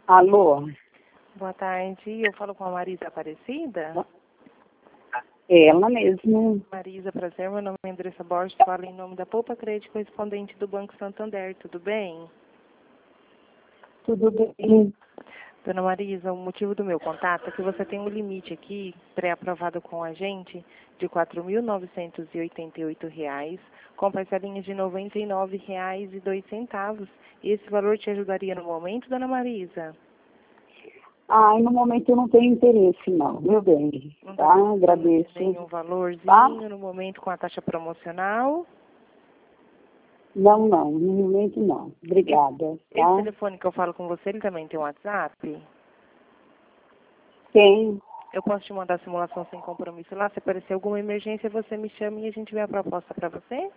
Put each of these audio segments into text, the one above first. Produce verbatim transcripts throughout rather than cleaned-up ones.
Alô? Boa tarde, eu falo com a Marisa Aparecida. Ela mesmo. Marisa, prazer, meu nome é Andressa Borges, falo em nome da Poupa Crédito, correspondente do Banco Santander, tudo bem? Tudo bem? Dona Marisa, o motivo do meu contato é que você tem um limite aqui, pré-aprovado com a gente, de quatro mil novecentos e oitenta e oito reais, com parcelinhas de noventa e nove reais e dois centavos. E esse valor te ajudaria no momento, Dona Marisa? Ai, no momento eu não tenho interesse, não, meu bem. Não Tá? tá Agradeço. Tem um valorzinho Tá? no momento com a taxa promocional. Não, não, no momento não. Obrigada. Esse Tá? telefone que eu falo com você, ele também tem um WhatsApp? Tem. Eu posso te mandar a simulação sem compromisso lá? Se aparecer alguma emergência, você me chama e a gente vê a proposta para você?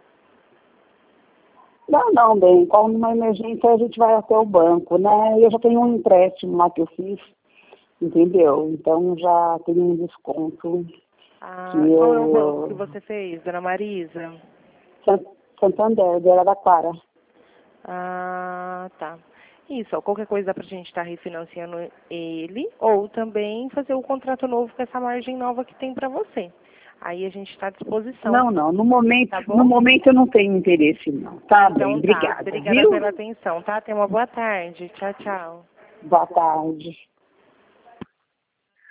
Não, não, bem. Quando uma emergência, a gente vai até o banco, né? Eu já tenho um empréstimo lá que eu fiz, entendeu? Então já tenho um desconto. Ah, Que qual é o banco eu... que você fez, Dona Marisa? Santander, de Araraquara. Ah, tá. Isso, ó, qualquer coisa dá pra gente estar refinanciando ele, ou também fazer o contrato novo com essa margem nova que tem pra você. Aí a gente está à disposição. Não, não, no momento, Tá no bom? momento eu não tenho interesse, não. Tá bem, Então tá. obrigada, Obrigada viu? pela atenção, tá? Tenha uma boa tarde. Tchau, tchau. Boa tarde.